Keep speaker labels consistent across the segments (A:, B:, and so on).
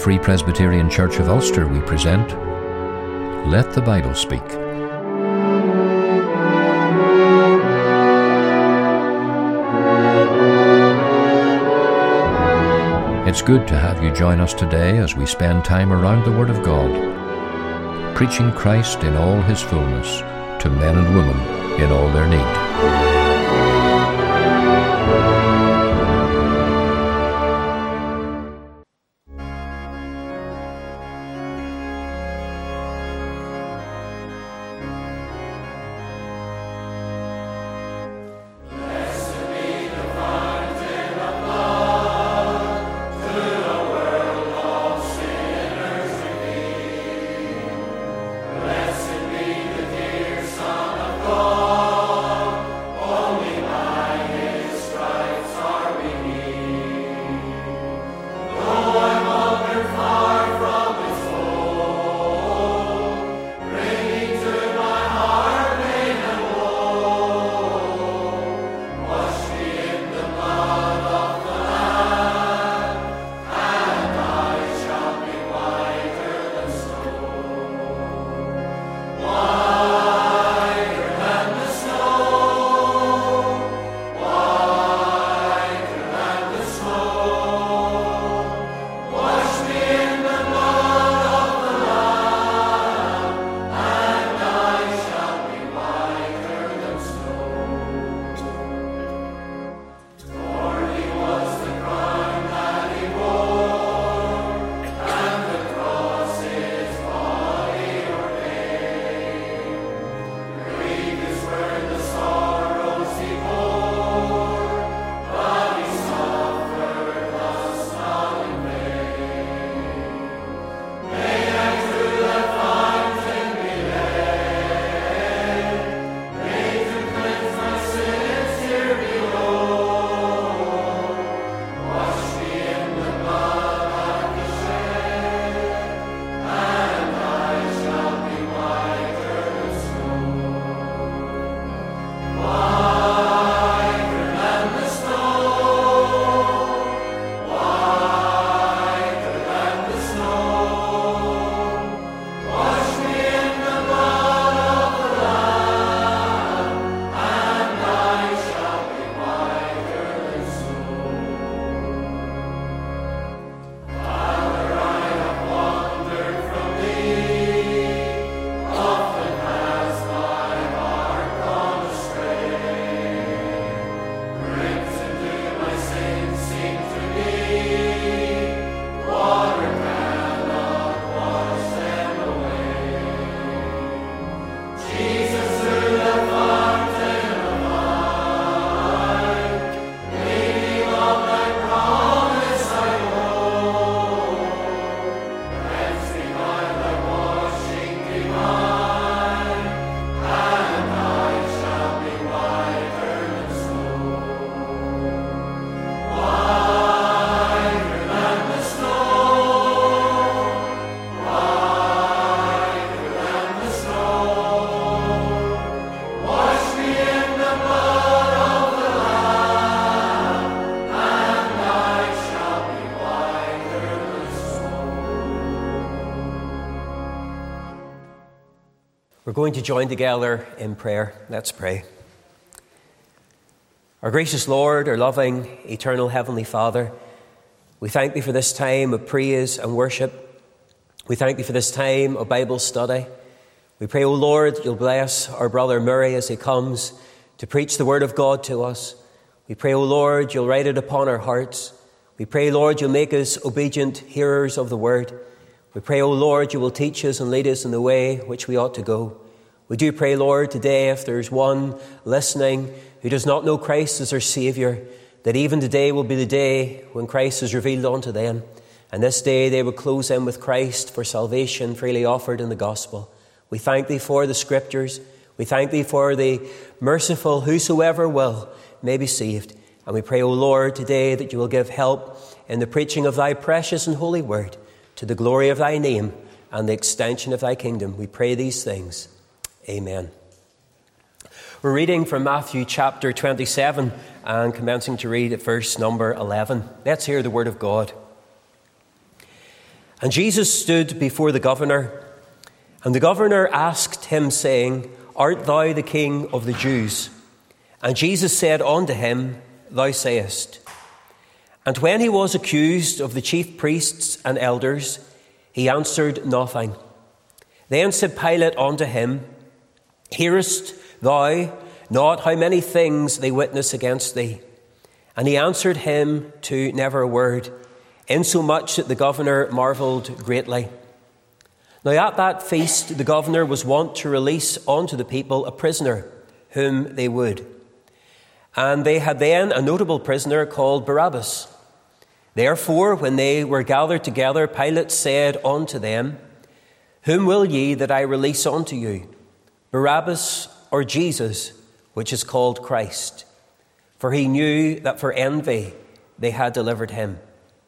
A: Free Presbyterian Church of Ulster, we present Let the Bible Speak. It's good to have you join us today as we spend time around the Word of God, preaching Christ in all His fullness to men and women in all their need.
B: We're going to join together in prayer. Let's pray. Our gracious Lord, our loving, eternal Heavenly Father, we thank Thee for this time of praise and worship. We thank Thee for this time of Bible study. We pray, O Lord, You'll bless our brother Murray as he comes to preach the Word of God to us. We pray, O Lord, You'll write it upon our hearts. We pray, Lord, You'll make us obedient hearers of the Word. We pray, O Lord, You will teach us and lead us in the way which we ought to go. We do pray, Lord, today if there's one listening who does not know Christ as their Saviour, that even today will be the day when Christ is revealed unto them. And this day they will close in with Christ for salvation freely offered in the gospel. We thank Thee for the Scriptures. We thank Thee for the merciful whosoever will may be saved. And we pray, O Lord, today that You will give help in the preaching of Thy precious and holy word, to the glory of Thy name and the extension of Thy kingdom. We pray these things. Amen. We're reading from Matthew chapter 27 and commencing to read at verse number 11. Let's hear the word of God. And Jesus stood before the governor, and the governor asked him, saying, Art thou the King of the Jews? And Jesus said unto him, Thou sayest. And when he was accused of the chief priests and elders, he answered nothing. Then said Pilate unto him, Hearest thou not how many things they witness against thee? And he answered him to never a word, insomuch that the governor marvelled greatly. Now at that feast the governor was wont to release unto the people a prisoner, whom they would. And they had then a notable prisoner called Barabbas. Therefore, when they were gathered together, Pilate said unto them, Whom will ye that I release unto you, Barabbas or Jesus, which is called Christ? For he knew that for envy they had delivered him.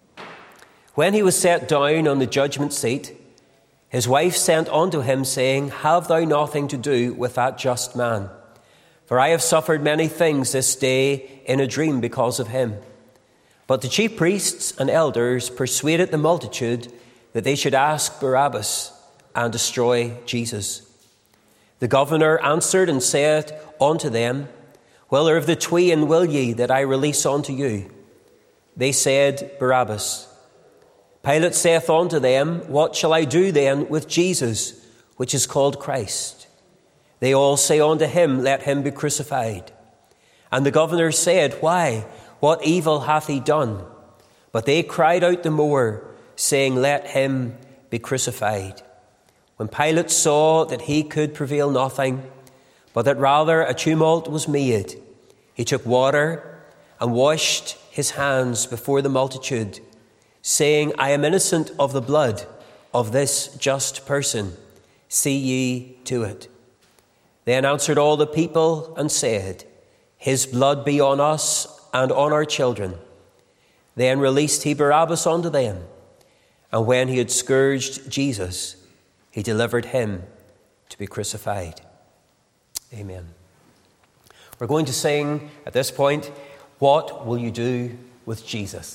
B: When he was set down on the judgment seat, his wife sent unto him, saying, Have thou nothing to do with that just man? For I have suffered many things this day in a dream because of him. But the chief priests and elders persuaded the multitude that they should ask Barabbas and destroy Jesus. The governor answered and said unto them, Whither of the twain will ye that I release unto you? They said, Barabbas. Pilate saith unto them, What shall I do then with Jesus, which is called Christ? They all say unto him, Let him be crucified. And the governor said, Why? What evil hath he done? But they cried out the more, saying, Let him be crucified. When Pilate saw that he could prevail nothing, but that rather a tumult was made, he took water and washed his hands before the multitude, saying, I am innocent of the blood of this just person. See ye to it. Then answered all the people and said, His blood be on us and on our children. Then released he Barabbas unto them. And when he had scourged Jesus, he delivered him to be crucified. Amen. We're going to sing at this point, What Will You Do with Jesus?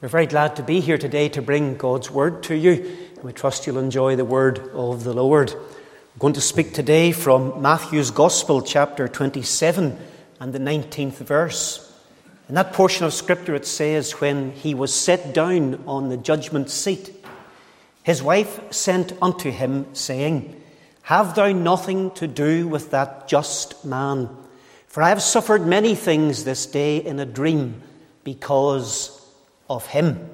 C: We're very glad to be here today to bring God's Word to you. And we trust you'll enjoy the Word of the Lord. We're going to speak today from Matthew's Gospel, chapter 27 and the 19th verse. In that portion of Scripture it says, when he was set down on the judgment seat, his wife sent unto him, saying, Have thou nothing to do with that just man? For I have suffered many things this day in a dream because of him.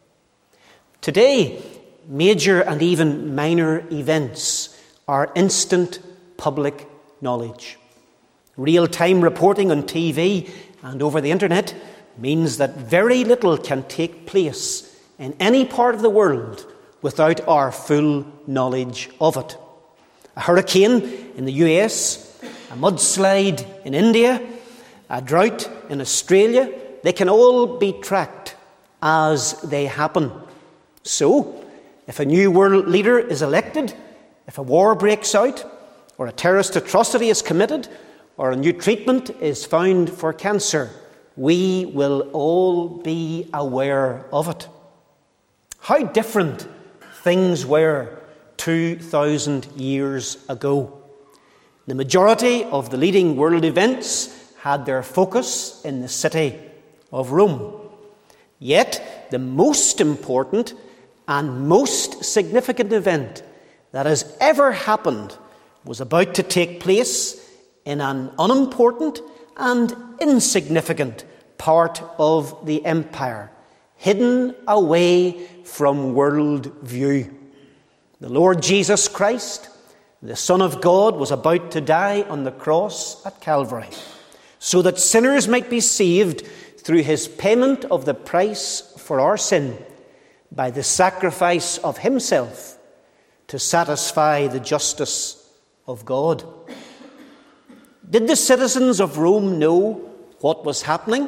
C: Today, major and even minor events are instant public knowledge. Real-time reporting on TV and over the internet means that very little can take place in any part of the world without our full knowledge of it. A hurricane in the US, a mudslide in India, a drought in Australia, they can all be tracked as they happen. So, if a new world leader is elected, if a war breaks out, or a terrorist atrocity is committed, or a new treatment is found for cancer, we will all be aware of it. How different things were 2,000 years ago. The majority of the leading world events had their focus in the city of Rome. Yet, the most important and most significant event that has ever happened was about to take place in an unimportant and insignificant part of the empire, hidden away from world view. The Lord Jesus Christ, the Son of God, was about to die on the cross at Calvary, so that sinners might be saved through his payment of the price for our sin by the sacrifice of himself to satisfy the justice of God. Did the citizens of Rome know what was happening?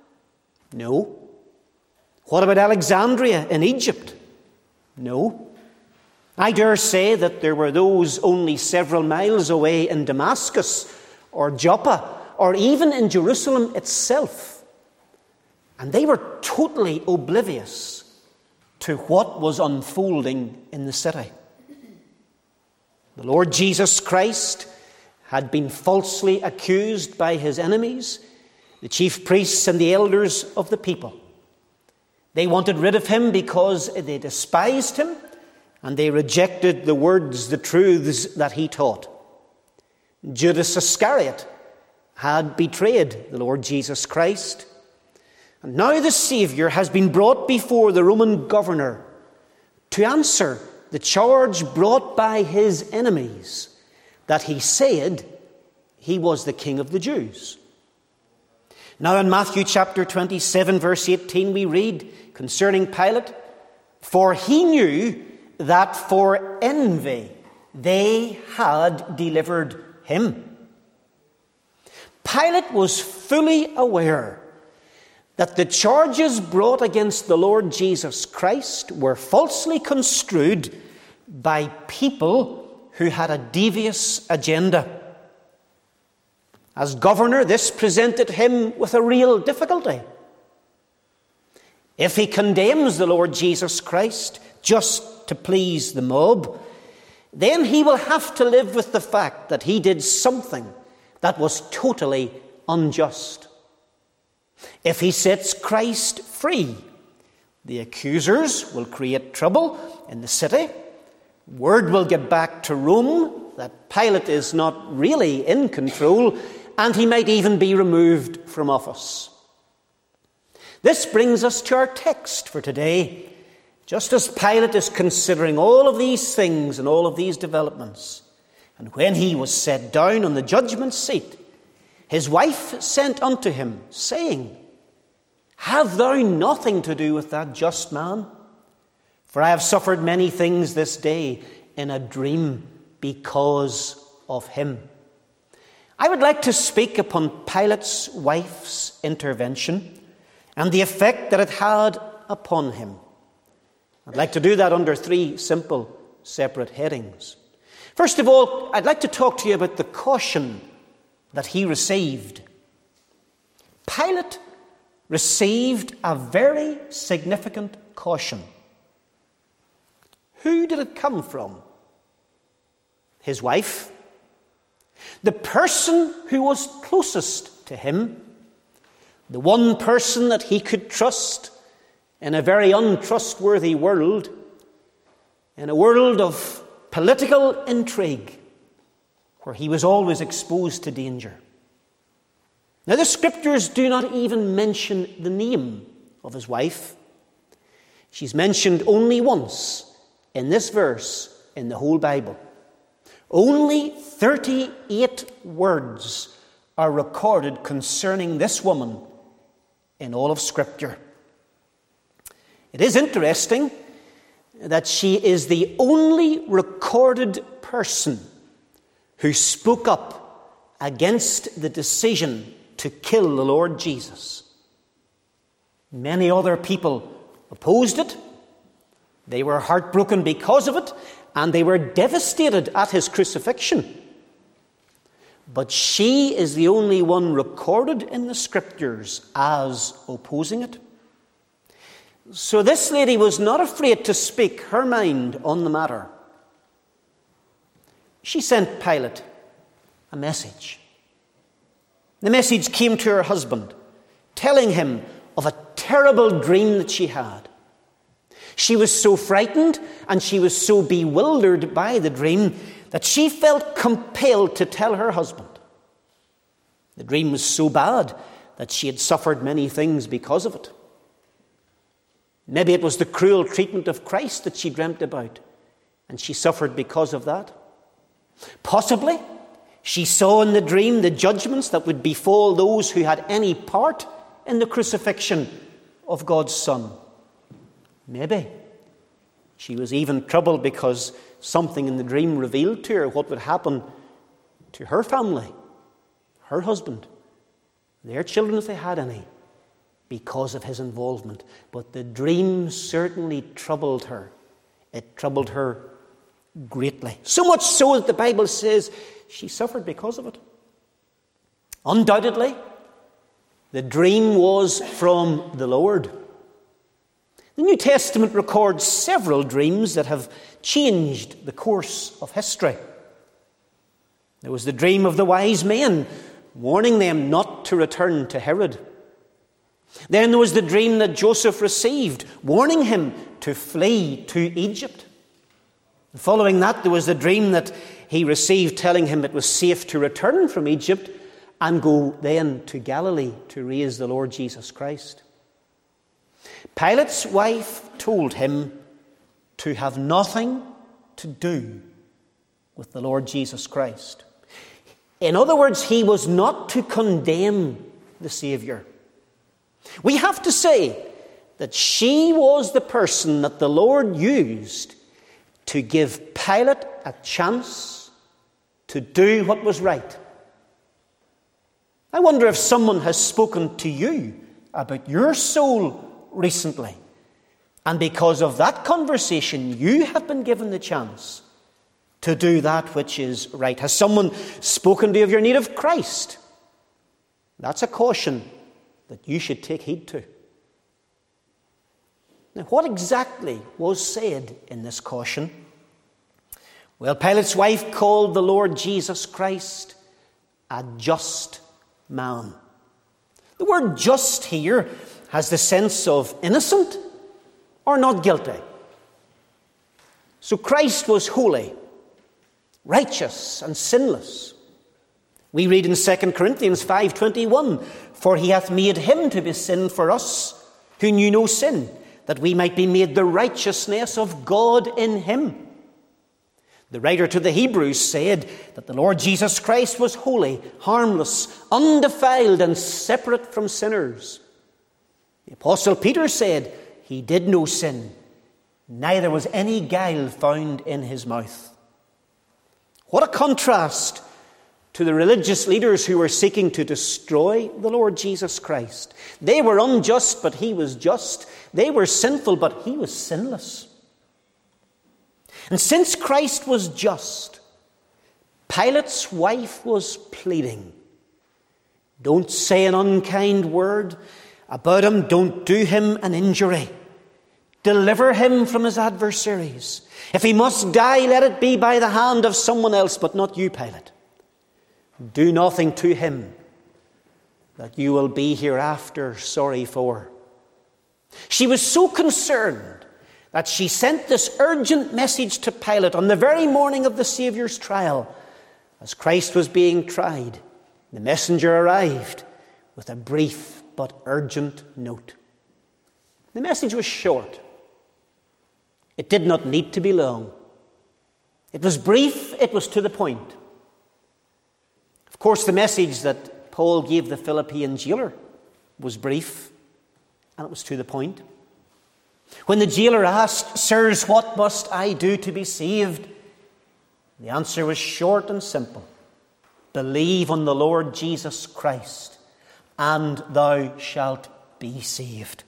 C: No. What about Alexandria in Egypt? No. I dare say that there were those only several miles away in Damascus or Joppa or even in Jerusalem itself. And they were totally oblivious to what was unfolding in the city. The Lord Jesus Christ had been falsely accused by his enemies, the chief priests and the elders of the people. They wanted rid of him because they despised him and they rejected the words, the truths that he taught. Judas Iscariot had betrayed the Lord Jesus Christ. And now the Saviour has been brought before the Roman governor to answer the charge brought by his enemies that he said he was the King of the Jews. Now in Matthew chapter 27 verse 18 we read concerning Pilate, for he knew that for envy they had delivered him. Pilate was fully aware that the charges brought against the Lord Jesus Christ were falsely construed by people who had a devious agenda. As governor, this presented him with a real difficulty. If he condemns the Lord Jesus Christ just to please the mob, then he will have to live with the fact that he did something that was totally unjust. If he sets Christ free, the accusers will create trouble in the city. Word will get back to Rome that Pilate is not really in control, and he might even be removed from office. This brings us to our text for today. Just as Pilate is considering all of these things and all of these developments, and when he was set down on the judgment seat, his wife sent unto him, saying, Have thou nothing to do with that just man? For I have suffered many things this day in a dream because of him. I would like to speak upon Pilate's wife's intervention and the effect that it had upon him. I'd like to do that under three simple, separate headings. First of all, I'd like to talk to you about the caution that he received. Pilate received a very significant caution. Who did it come from? His wife, the person who was closest to him, the one person that he could trust in a very untrustworthy world, in a world of political intrigue, where he was always exposed to danger. Now, the Scriptures do not even mention the name of his wife. She's mentioned only once in this verse in the whole Bible. Only 38 words are recorded concerning this woman in all of Scripture. It is interesting that she is the only recorded person who spoke up against the decision to kill the Lord Jesus. Many other people opposed it. They were heartbroken because of it, and they were devastated at his crucifixion. But she is the only one recorded in the Scriptures as opposing it. So this lady was not afraid to speak her mind on the matter. She sent Pilate a message. The message came to her husband, telling him of a terrible dream that she had. She was so frightened and she was so bewildered by the dream that she felt compelled to tell her husband. The dream was so bad that she had suffered many things because of it. Maybe it was the cruel treatment of Christ that she dreamt about, and she suffered because of that. Possibly, she saw in the dream the judgments that would befall those who had any part in the crucifixion of God's Son. Maybe she was even troubled because something in the dream revealed to her what would happen to her family, her husband, their children if they had any, because of his involvement. But the dream certainly troubled her. It troubled her greatly. So much so that the Bible says she suffered because of it. Undoubtedly, the dream was from the Lord. The New Testament records several dreams that have changed the course of history. There was the dream of the wise men, warning them not to return to Herod. Then there was the dream that Joseph received, warning him to flee to Egypt. Following that, there was the dream that he received, telling him it was safe to return from Egypt and go then to Galilee to raise the Lord Jesus Christ. Pilate's wife told him to have nothing to do with the Lord Jesus Christ. In other words, he was not to condemn the Saviour. We have to say that she was the person that the Lord used to give Pilate a chance to do what was right. I wonder if someone has spoken to you about your soul recently, and because of that conversation, you have been given the chance to do that which is right. Has someone spoken to you of your need of Christ? That's a caution that you should take heed to. Now, what exactly was said in this caution? Well, Pilate's wife called the Lord Jesus Christ a just man. The word just here has the sense of innocent or not guilty. So Christ was holy, righteous, and sinless. We read in 2 Corinthians 5:21, "For he hath made him to be sin for us, who knew no sin, that we might be made the righteousness of God in him." The writer to the Hebrews said that the Lord Jesus Christ was holy, harmless, undefiled, and separate from sinners. The Apostle Peter said he did no sin, neither was any guile found in his mouth. What a contrast to the religious leaders who were seeking to destroy the Lord Jesus Christ. They were unjust, but he was just. They were sinful, but he was sinless. And since Christ was just, Pilate's wife was pleading, "Don't say an unkind word about him, don't do him an injury. Deliver him from his adversaries. If he must die, let it be by the hand of someone else, but not you, Pilate. Do nothing to him that you will be hereafter sorry for. She was so concerned that she sent this urgent message to Pilate on the very morning of the Saviour's trial. As Christ was being tried, the messenger arrived with a brief but urgent note. The message was short. It did not need to be long. It was brief, it was to the point. Of course, the message that Paul gave the Philippian jailer was brief, and it was to the point. When the jailer asked, "Sirs, what must I do to be saved?" the answer was short and simple. Believe on the Lord Jesus Christ, and thou shalt be saved.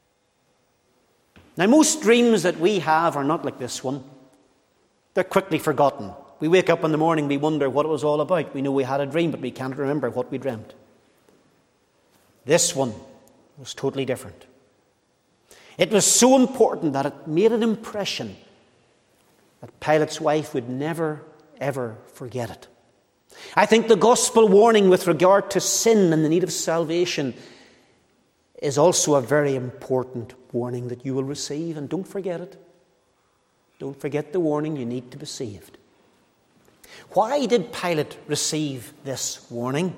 C: Now, most dreams that we have are not like this one. They're quickly forgotten. We wake up in the morning, we wonder what it was all about. We know we had a dream, but we can't remember what we dreamt. This one was totally different. It was so important that it made an impression that Pilate's wife would never, ever forget it. I think the gospel warning with regard to sin and the need of salvation is also a very important warning that you will receive, and don't forget it. Don't forget the warning, you need to be saved. Why did Pilate receive this warning?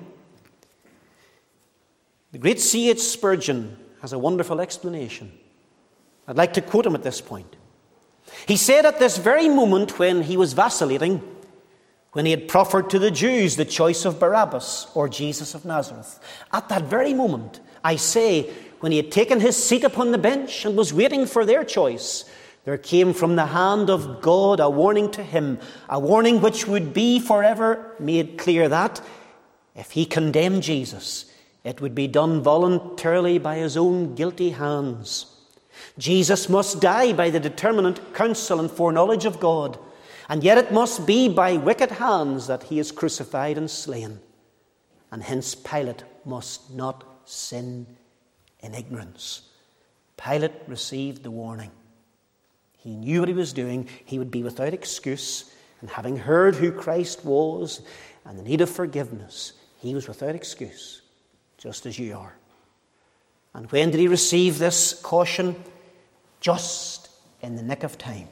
C: The great C.H. Spurgeon has a wonderful explanation. I'd like to quote him at this point. He said at this very moment when he was vacillating, when he had proffered to the Jews the choice of Barabbas or Jesus of Nazareth, at that very moment, I say, when he had taken his seat upon the bench and was waiting for their choice, there came from the hand of God a warning to him, a warning which would be forever made clear that if he condemned Jesus, it would be done voluntarily by his own guilty hands. Jesus must die by the determinate counsel and foreknowledge of God, and yet it must be by wicked hands that he is crucified and slain. And hence Pilate must not sin in ignorance. Pilate received the warning. He knew what he was doing. He would be without excuse. And having heard who Christ was and the need of forgiveness, he was without excuse, just as you are. And when did he receive this caution? Just in the nick of time.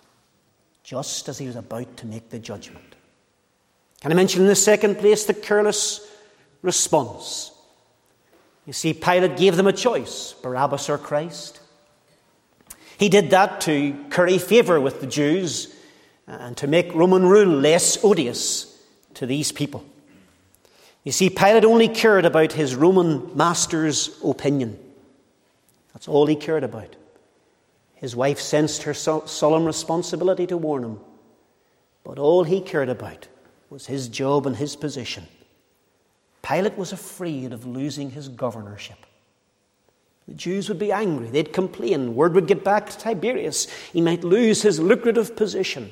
C: Just as he was about to make the judgment. Can I mention in the second place the careless response? You see, Pilate gave them a choice, Barabbas or Christ. He did that to curry favour with the Jews and to make Roman rule less odious to these people. You see, Pilate only cared about his Roman master's opinion. That's all he cared about. His wife sensed her solemn responsibility to warn him. But all he cared about was his job and his position. Pilate was afraid of losing his governorship. The Jews would be angry. They'd complain. Word would get back to Tiberius. He might lose his lucrative position.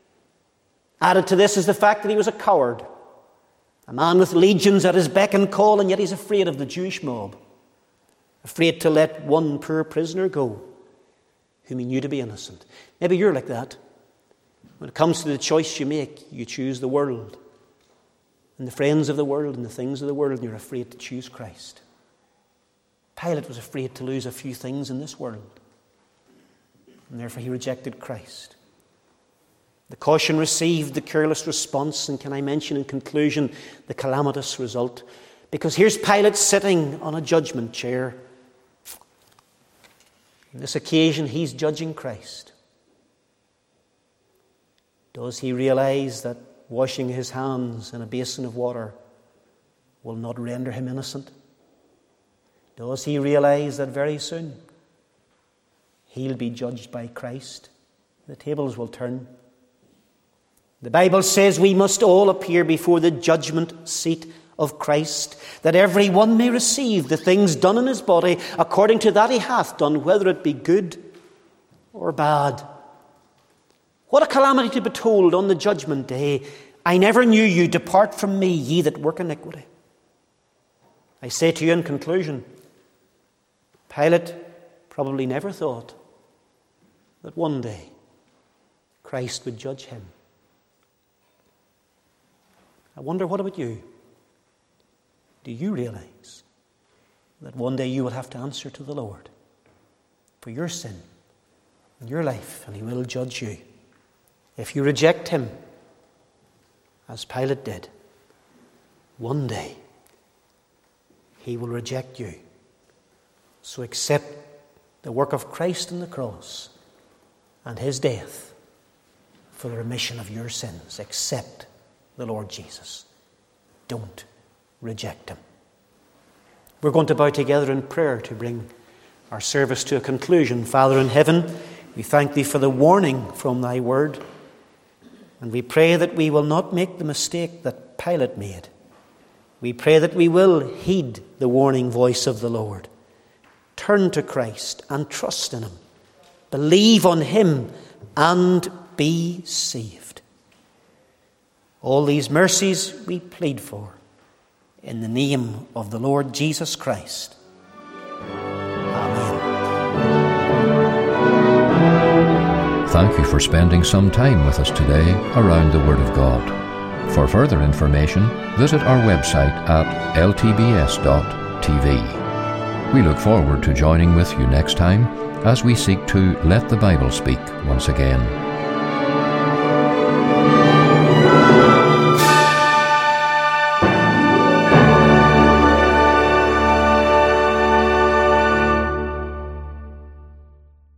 C: Added to this is the fact that he was a coward. A man with legions at his beck and call, and yet he's afraid of the Jewish mob. Afraid to let one poor prisoner go, whom he knew to be innocent. Maybe you're like that. When it comes to the choice you make, you choose the world, and the friends of the world, and the things of the world, and you're afraid to choose Christ. Pilate was afraid to lose a few things in this world, and therefore he rejected Christ. The caution received, the careless response, and can I mention in conclusion the calamitous result? Because here's Pilate sitting on a judgment chair. On this occasion, he's judging Christ. Does he realize that washing his hands in a basin of water will not render him innocent? Does he realize that very soon he'll be judged by Christ? The tables will turn. The Bible says we must all appear before the judgment seat of Christ, that every one may receive the things done in his body according to that he hath done, whether it be good or bad. What a calamity to be told on the judgment day, I never knew you, depart from me, ye that work iniquity. I say to you in conclusion, Pilate probably never thought that one day Christ would judge him. I wonder, what about you? Do you realize that one day you will have to answer to the Lord for your sin and your life, and he will judge you? If you reject him, as Pilate did, one day he will reject you. So accept the work of Christ on the cross and his death for the remission of your sins. Accept the Lord Jesus. Don't reject him. We're going to bow together in prayer to bring our service to a conclusion. Father in heaven, we thank thee for the warning from thy word, and we pray that we will not make the mistake that Pilate made. We pray that we will heed the warning voice of the Lord. Turn to Christ and trust in him. Believe on him and be saved. All these mercies we plead for in the name of the Lord Jesus Christ. Amen.
A: Thank you for spending some time with us today around the Word of God. For further information, visit our website at ltbs.tv. We look forward to joining with you next time as we seek to let the Bible speak once again.